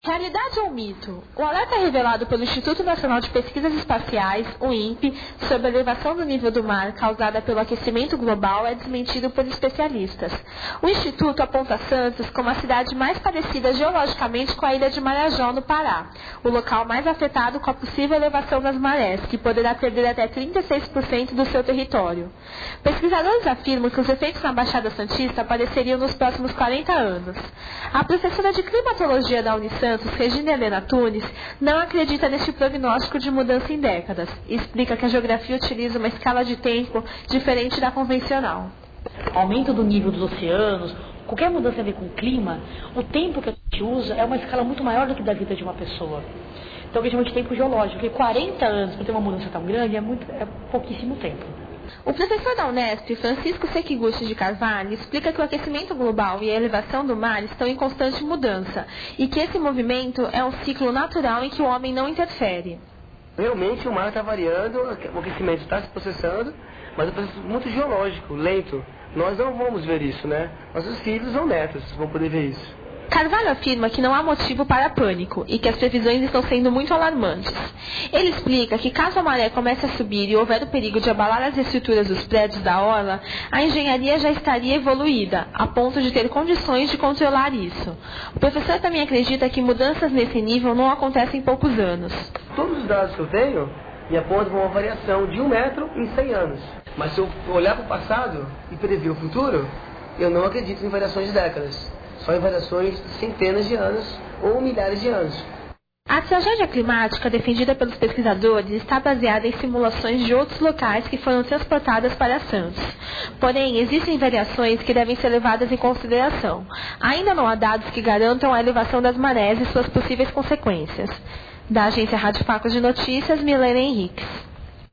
Realidade ou mito? O alerta revelado pelo Instituto Nacional de Pesquisas Espaciais, o INPE, sobre a elevação do nível do mar causada pelo aquecimento global é desmentido por especialistas. O Instituto aponta Santos como a cidade mais parecida geologicamente com a ilha de Marajó, no Pará, o local mais afetado com a possível elevação das marés, que poderá perder até 36% do seu território. Pesquisadores afirmam que os efeitos na Baixada Santista apareceriam nos próximos 40 anos. A professora de climatologia da Unisantos, Regina Helena Tunes, não acredita neste prognóstico de mudança em décadas. Explica que a geografia utiliza uma escala de tempo diferente da convencional. Aumento do nível dos oceanos, qualquer mudança a ver com o clima, o tempo que a gente usa é uma escala muito maior do que da vida de uma pessoa. Então, a gente chama de tempo geológico, porque 40 anos para ter uma mudança tão grande é pouquíssimo tempo. O professor da Unesp, Francisco Sekiguchi de Carvalho, explica que o aquecimento global e a elevação do mar estão em constante mudança e que esse movimento é um ciclo natural em que o homem não interfere. Realmente o mar está variando, o aquecimento está se processando, mas é um processo muito geológico, lento. Nós não vamos ver isso, né? Nossos filhos ou netos vão poder ver isso. Carvalho afirma que não há motivo para pânico e que as previsões estão sendo muito alarmantes. Ele explica que caso a maré comece a subir e houver o perigo de abalar as estruturas dos prédios da orla, a engenharia já estaria evoluída, a ponto de ter condições de controlar isso. O professor também acredita que mudanças nesse nível não acontecem em poucos anos. Todos os dados que eu tenho me apontam uma variação de 1 metro em 100 anos. Mas se eu olhar para o passado e prever o futuro, eu não acredito em variações de décadas. Só em variações de centenas de anos ou milhares de anos. A tragédia climática defendida pelos pesquisadores está baseada em simulações de outros locais que foram transportadas para Santos. Porém, existem variações que devem ser levadas em consideração. Ainda não há dados que garantam a elevação das marés e suas possíveis consequências. Da agência Rádio Facos de Notícias, Milena Henriques.